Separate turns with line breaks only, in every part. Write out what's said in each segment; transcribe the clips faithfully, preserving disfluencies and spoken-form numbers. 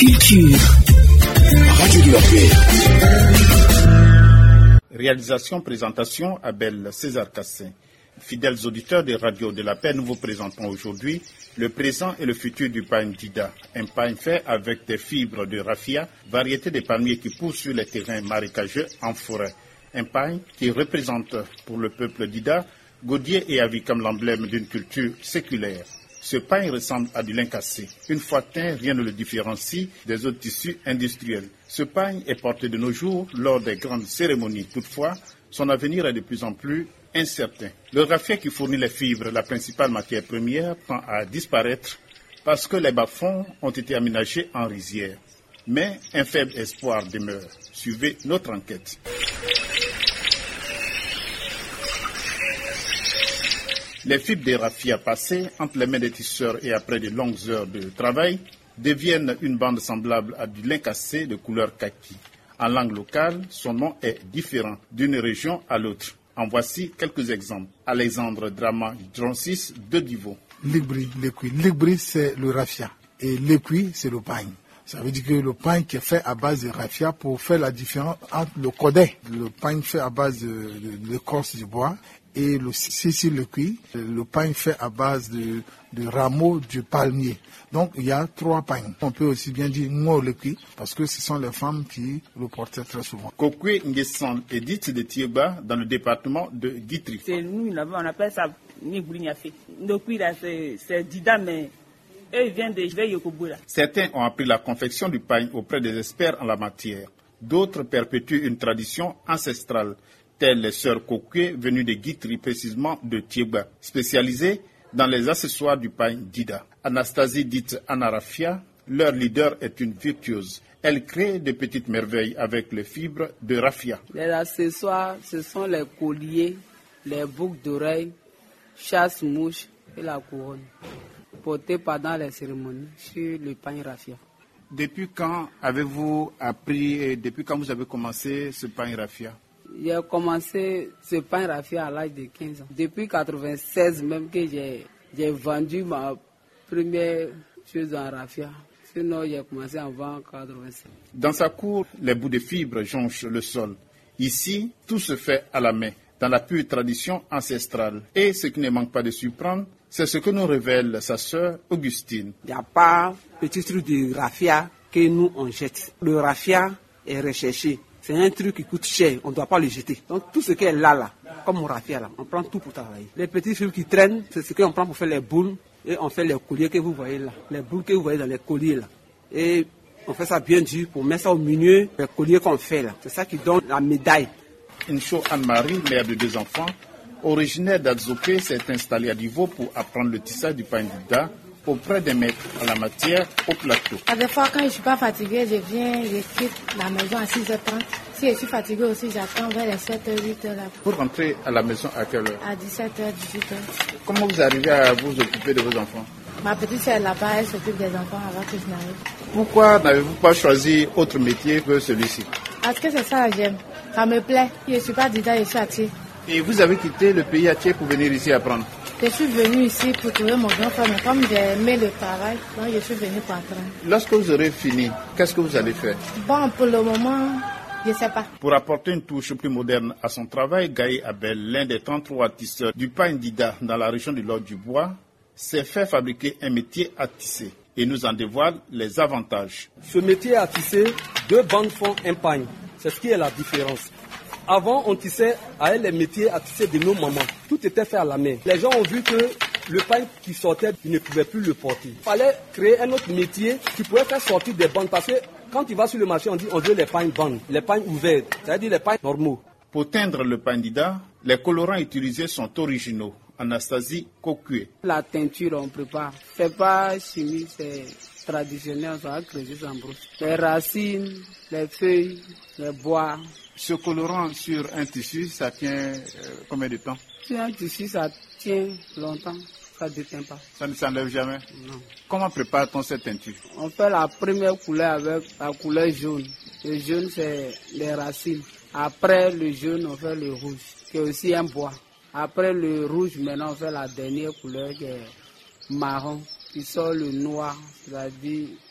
Culture. Radio de la paix.
Réalisation, présentation, Abel César Cassin. Fidèles auditeurs des radios de la paix, nous vous présentons aujourd'hui le présent et le futur du pain Dida. Un pain fait avec des fibres de raffia, variété de palmiers qui poussent sur les terrains marécageux en forêt. Un pain qui représente pour le peuple Dida, gaudier et avis comme l'emblème d'une culture séculaire. Ce pain ressemble à du lin cassé. Une fois teint, rien ne le différencie des autres tissus industriels. Ce pain est porté de nos jours lors des grandes cérémonies. Toutefois, son avenir est de plus en plus incertain. Le raffia qui fournit les fibres, la principale matière première, tend à disparaître parce que les bas-fonds ont été aménagés en rizières. Mais un faible espoir demeure. Suivez notre enquête. Les fibres de raffia passées entre les mains des tisseurs et après de longues heures de travail deviennent une bande semblable à du lin cassé de couleur kaki. En langue locale, son nom est différent d'une région à l'autre. En voici quelques exemples. Alexandre Drama Dronsis de Divo.
Libri, l'écuit. Libri, c'est le raffia. Et l'écuit, c'est le pain. Ça veut dire que le pain qui est fait à base de raffia pour faire la différence entre le codet, le pain fait à base de, de, de l'écorce du bois, et le sissi le cuit, le pain fait à base de, de rameaux du palmier. Donc il y a trois pains. On peut aussi bien dire ngo le cuit parce que ce sont les femmes qui le portaient très souvent.
Kokwe Ngesan est dite de Tieba dans le département de Guitry.
C'est nous là-bas, on appelle ça Nigoulignafe. Le cuit là c'est, c'est Dida mais eux ils viennent de Yokobola.
Certains ont appris la confection du pain auprès des experts en la matière. D'autres perpétuent une tradition ancestrale, telles les sœurs Kokwe venues de Guitry, précisément de Tieba, spécialisées dans les accessoires du pain Dida. Anastasie dite Anarafia, leur leader est une virtuose. Elle crée de petites merveilles avec les fibres de raffia.
Les accessoires, ce sont les colliers, les boucles d'oreilles, chasse-mouches et la couronne, portées pendant les cérémonies sur le pain raffia.
Depuis quand avez-vous appris et depuis quand vous avez commencé ce pain raffia?
J'ai commencé ce pain raffia à l'âge de quinze ans. Depuis quatre-vingt-seize même que j'ai, j'ai vendu ma première chose en raffia. Sinon, j'ai commencé avant quatre-vingt-seize.
Dans sa cour, les bouts de fibres jonchent le sol. Ici, tout se fait à la main, dans la pure tradition ancestrale. Et ce qui ne manque pas de surprendre, c'est ce que nous révèle sa sœur Augustine.
Il n'y a pas petit truc de raffia que nous on jette. Le raffia est recherché. C'est un truc qui coûte cher, on ne doit pas le jeter. Donc tout ce qui est là, là, comme mon raffia là, on prend tout pour travailler. Les petits fils qui traînent, c'est ce qu'on prend pour faire les boules et on fait les colliers que vous voyez là. Les boules que vous voyez dans les colliers là. Et on fait ça bien dur pour mettre ça au milieu des colliers qu'on fait là. C'est ça qui donne la médaille.
Incho Anne-Marie, mère de deux enfants, originaire d'Adzopé, s'est installée à Divo pour apprendre le tissage du pain Dida auprès des maîtres en la matière au plateau.
À des fois, quand je ne suis pas fatiguée, je viens, je quitte la maison à six heures trente. Si je suis fatiguée aussi, j'attends vers les sept heures, huit heures. Là.
Vous rentrez à la maison à quelle heure?
À dix-sept heures, dix-huit heures.
Comment vous arrivez à vous occuper de vos enfants?
Ma petite sœur là-bas, elle s'occupe des enfants avant que je n'arrive.
Pourquoi n'avez-vous pas choisi autre métier que celui-ci?
Parce que c'est ça que j'aime. Ça me plaît. Je ne suis pas Dida, je suis Atié.
Et vous avez quitté le pays Atié pour venir ici apprendre?
Je suis venue ici pour trouver mon grand frère, mais comme j'ai aimé le travail, donc je suis venue pour apprendre.
Lorsque vous aurez fini, qu'est-ce que vous allez faire?
Bon, pour le moment, je ne sais pas.
Pour apporter une touche plus moderne à son travail, Gaï Abel, l'un des trente-trois tisseurs du pain Dida dans la région du Lot-du-Bois, s'est fait fabriquer un métier à tisser et nous en dévoile les avantages.
Ce métier à tisser, deux bandes font un pain. C'est ce qui est la différence. Avant, on tissait avec les métiers à tisser de nos mamans. Tout était fait à la main. Les gens ont vu que le pain qui sortait, ils ne pouvaient plus le porter. Il fallait créer un autre métier qui pouvait faire sortir des bandes. Parce que quand tu vas sur le marché, on dit on veut les pains bandes, les pains ouverts, c'est-à-dire les pains normaux.
Pour teindre le pain Dida, les colorants utilisés sont originaux. Anastasie Kokwe.
La teinture, on prépare. C'est pas chimique, c'est traditionnel, on va creuser sans brosse. Les racines, les feuilles, les bois.
Ce colorant sur un tissu, ça tient euh, combien de temps?
Sur un tissu, ça tient longtemps, ça ne déteint pas.
Ça ne s'enlève jamais?
Non.
Comment prépare-t-on cette teinture?
On fait la première couleur avec la couleur jaune. Le jaune, c'est les racines. Après le jaune, on fait le rouge, qui est aussi un bois. Après le rouge, maintenant, on fait la dernière couleur qui est marron, qui sort le noir, c'est-à-dire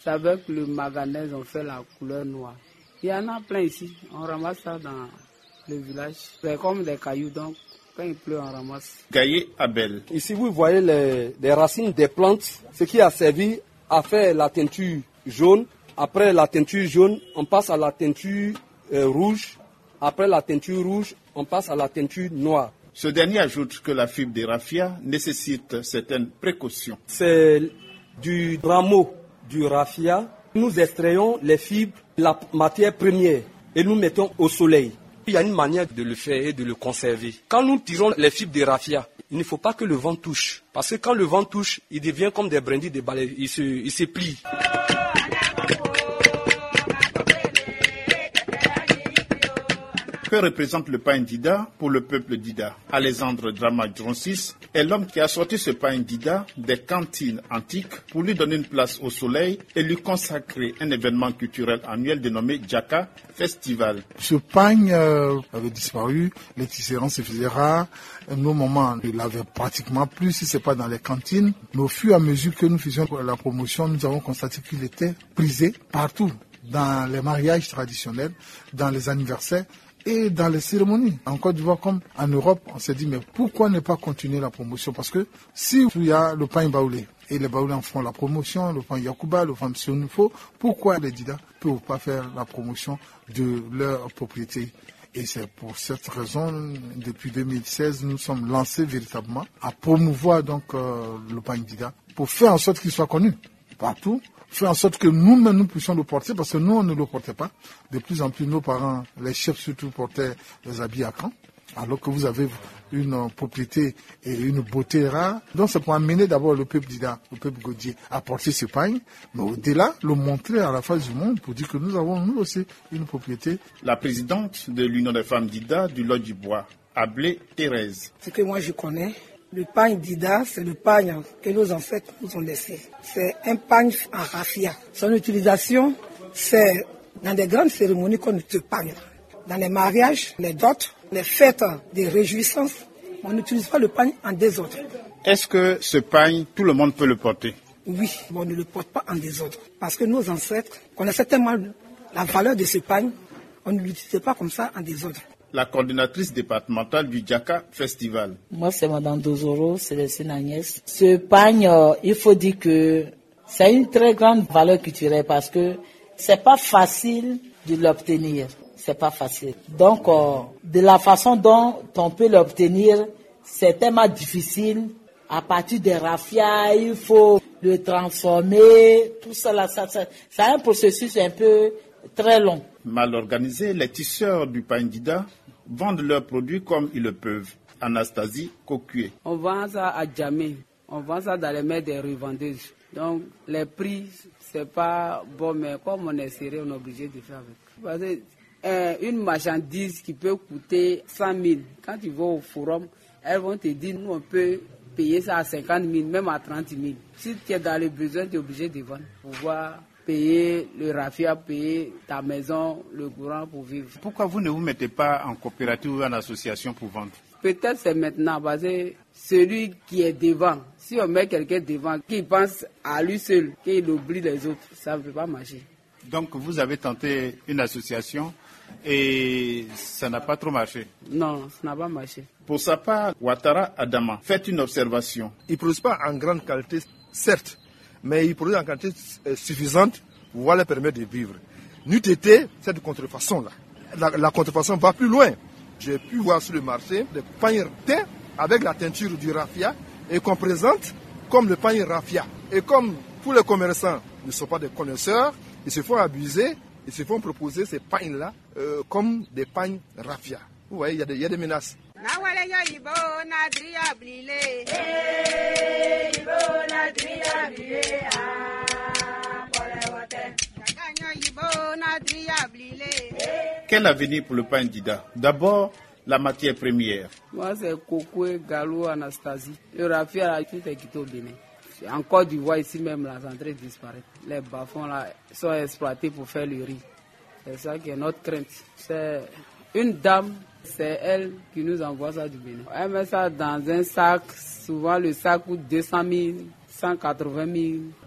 C'est avec le manganèse, on fait la couleur noire. Il y en a plein ici. On ramasse ça dans le village. C'est comme des cailloux, donc quand il pleut, on ramasse.
Gaillé Abel.
Ici, vous voyez les, les racines des plantes, ce qui a servi à faire la teinture jaune. Après la teinture jaune, on passe à la teinture euh, rouge. Après la teinture rouge, on passe à la teinture noire.
Ce dernier ajoute que la fibre de raffia nécessite certaines précautions.
C'est du rameau du raffia. Nous extrayons les fibres, la matière première, et nous mettons au soleil. Il y a une manière de le faire et de le conserver. Quand nous tirons les fibres de raffia, il ne faut pas que le vent touche. Parce que quand le vent touche, il devient comme des brindilles de balai, il se, il se plie.
Que représente le pain Dida pour le peuple Dida? Alexandre Drama Dronsis est l'homme qui a sorti ce pain Dida des cantines antiques pour lui donner une place au soleil et lui consacrer un événement culturel annuel dénommé Djaka Festival.
Ce pain euh, avait disparu, les tisserands se faisaient rares, nos mamans ne l'avaient pratiquement plus, si ce n'est pas dans les cantines. Mais au fur et à mesure que nous faisions la promotion, nous avons constaté qu'il était prisé partout, dans les mariages traditionnels, dans les anniversaires et dans les cérémonies. En Côte d'Ivoire comme en Europe, on s'est dit mais pourquoi ne pas continuer la promotion? Parce que si il y a le pain baoulé, et les baoulés en font la promotion, le pain Yakuba, le pain Sionufo, pourquoi les Dida ne peuvent pas faire la promotion de leur propriété? Et c'est pour cette raison, depuis deux mille seize, nous sommes lancés véritablement à promouvoir donc euh, le pain Dida pour faire en sorte qu'il soit connu partout. Faire en sorte que nous-mêmes, nous puissions le porter, parce que nous, on ne le portait pas. De plus en plus, nos parents, les chefs surtout, portaient les habits à cran, alors que vous avez une euh, propriété et une beauté rare. Donc, c'est pour amener d'abord le peuple Dida, le peuple Godier, à porter ce pain, mais au-delà, le montrer à la face du monde pour dire que nous avons, nous aussi, une propriété.
La présidente de l'Union des femmes Dida du Lot du Bois, Ablé Thérèse.
Ce que moi je connais, le pain Dida, c'est le pain que nos ancêtres nous ont laissé. C'est un pain en raffia. Son utilisation, c'est dans des grandes cérémonies qu'on utilise pain. Dans les mariages, les dots, les fêtes de réjouissance, on n'utilise pas le pain en désordre.
Est-ce que ce pain, tout le monde peut le porter?
Oui, mais on ne le porte pas en désordre. Parce que nos ancêtres connaissaient tellement la valeur de ce pain, on ne l'utilisait pas comme ça en désordre.
La coordinatrice départementale du Djaka Festival.
Moi, c'est Madame Dozoro, Célestine Agnès. Ce pain, euh, il faut dire que c'est une très grande valeur culturelle parce que c'est pas facile de l'obtenir. C'est pas facile. Donc, euh, de la façon dont on peut l'obtenir, c'est tellement difficile. À partir des raffias, il faut le transformer. Tout ça, là, ça, ça, c'est un processus un peu très long.
Mal organisé, les tisseurs du pain Dida vendent leurs produits comme ils le peuvent. Anastasie Kokué.
On vend ça à Djamé. On vend ça dans les mains des revendeuses. Donc, les prix, c'est pas bon, mais comme on est serré, on est obligé de faire avec. Parce que, euh, une marchandise qui peut coûter cent mille, quand tu vas au forum, elles vont te dire, nous, on peut payer ça à cinquante mille, même à trente mille. Si tu es dans les besoins, tu es obligé de vendre pour pouvoir payer le raffia, payer ta maison, le courant pour vivre.
Pourquoi vous ne vous mettez pas en coopérative ou en association pour vendre?
Peut-être c'est maintenant, parce que celui qui est devant, si on met quelqu'un devant, qui pense à lui seul, qu'il oublie les autres, ça ne peut pas marcher.
Donc vous avez tenté une association et ça n'a pas trop marché?
Non, ça n'a pas marché.
Pour sa part, Ouattara Adama, faites une observation.
Ils ne produisent pas en grande qualité, certes, mais ils produisent en quantité suffisante pour pouvoir leur permettre de vivre. N'eût été cette contrefaçon-là. La, la contrefaçon va plus loin. J'ai pu voir sur le marché des pains teints avec la teinture du raffia et qu'on présente comme le pain raffia. Et comme tous les commerçants ne sont pas des connaisseurs, ils se font abuser, ils se font proposer ces pains-là euh, comme des pains raffia. Vous voyez, il y a des, il y a des menaces.
Quel avenir pour le pain Dida? D'abord, la matière première.
Moi, c'est Kokué, Gallo, Anastasie. Le raffia, tout est quitté au Bénin. En Côte d'Ivoire, ici même, la centrale disparaît. Les bas-fonds là sont exploités pour faire le riz. C'est ça qui est notre crainte. C'est une dame, c'est elle qui nous envoie ça du Bénin. Elle met ça dans un sac. Souvent, le sac coûte deux cent mille, cent quatre-vingt mille.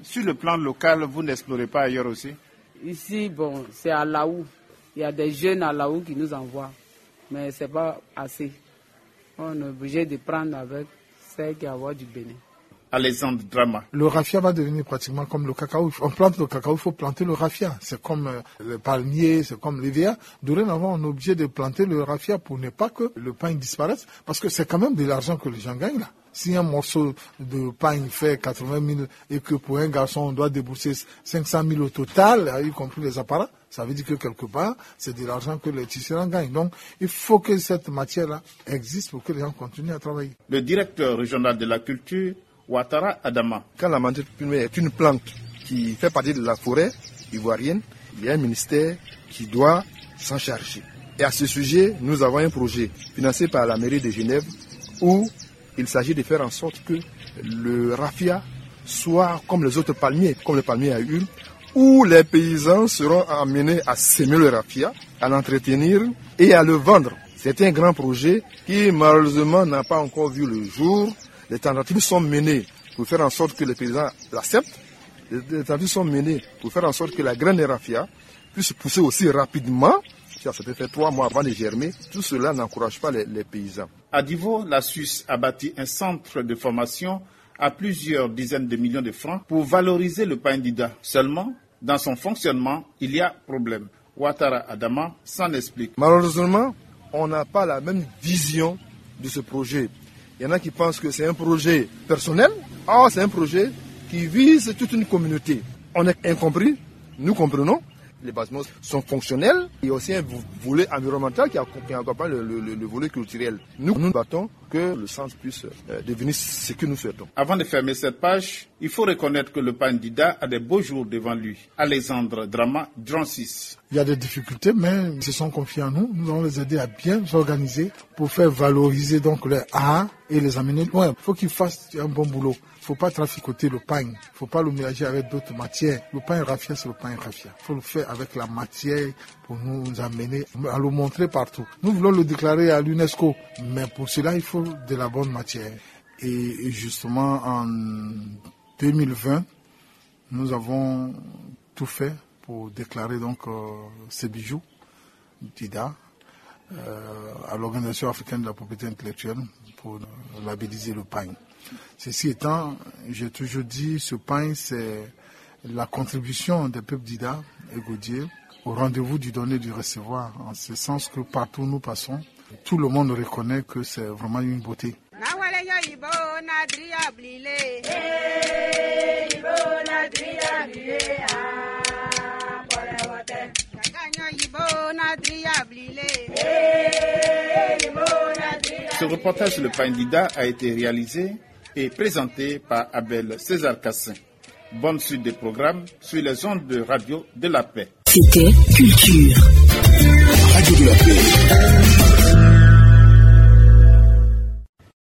Sur le plan local, vous n'explorez pas ailleurs aussi?
Ici, bon, c'est à Laou. Il y a des jeunes à Laou qui nous envoient, mais ce n'est pas assez. On est obligé de prendre avec ceux qui ont du Bénin.
Alexandre Drama.
Le raffia va devenir pratiquement comme le cacao. On plante le cacao, il faut planter le raffia. C'est comme euh, le palmier, c'est comme l'E V A. Dorénavant, on est obligé de planter le raffia pour ne pas que le pain disparaisse, parce que c'est quand même de l'argent que les gens gagnent là. Si un morceau de pain fait quatre-vingt mille et que pour un garçon on doit débourser cinq cent mille au total, y compris les appareils, ça veut dire que quelque part, c'est de l'argent que les tisserands gagnent. Donc, il faut que cette matière-là existe pour que les gens continuent à travailler.
Le directeur régional de la culture, Ouattara Adama.
Quand la matière première est une plante qui fait partie de la forêt ivoirienne, il y a un ministère qui doit s'en charger. Et à ce sujet, nous avons un projet financé par la mairie de Genève où il s'agit de faire en sorte que le raffia soit comme les autres palmiers, comme le palmier à huile, où les paysans seront amenés à semer le raffia, à l'entretenir et à le vendre. C'est un grand projet qui malheureusement n'a pas encore vu le jour. Les tentatives sont menées pour faire en sorte que les paysans l'acceptent. Les tentatives sont menées pour faire en sorte que la graine de raffia puisse pousser aussi rapidement. Ça peut faire trois mois avant de germer. Tout cela n'encourage pas les, les paysans.
À Divo, la Suisse a bâti un centre de formation à plusieurs dizaines de millions de francs pour valoriser le pain d'Ida. Seulement, dans son fonctionnement, il y a problème. Ouattara Adama s'en explique.
Malheureusement, on n'a pas la même vision de ce projet. Il y en a qui pensent que c'est un projet personnel. Or, c'est un projet qui vise toute une communauté. On est incompris, nous comprenons. Les bâtiments sont fonctionnels. Il y a aussi un volet environnemental qui accompagne le, le, le volet culturel. Nous nous battons que le centre puisse euh, devenir ce que nous souhaitons.
Avant de fermer cette page, il faut reconnaître que le pain d'Ida a des beaux jours devant lui. Alexandre Drama, John six.
Il y a des difficultés, mais ils se sont confiés en nous. Nous allons les aider à bien s'organiser pour faire valoriser donc les arts et les amener loin. Il faut qu'ils fassent un bon boulot. Il ne faut pas traficoter le pain. Il ne faut pas le mélanger avec d'autres matières. Le pain raffia, c'est le pain raffia. Il faut le faire avec la matière pour nous amener à le montrer partout. Nous voulons le déclarer à l'UNESCO, mais pour cela, il faut de la bonne matière. Et justement, en deux mille vingt, nous avons tout fait pour déclarer donc euh, ces bijoux d'Ida euh, à l'Organisation africaine de la propriété intellectuelle pour euh, labelliser le pain. Ceci étant, j'ai toujours dit, ce pain, c'est la contribution des peuples d'Ida et Godier au rendez-vous du donner et du recevoir, en ce sens que partout où nous passons, tout le monde reconnaît que c'est vraiment une beauté.
Ce reportage sur le pain d'Ida a été réalisé et présenté par Abel César Cassin. Bonne suite des programmes sur les ondes de Radio de la Paix.
C'était Culture. Radio de la Paix.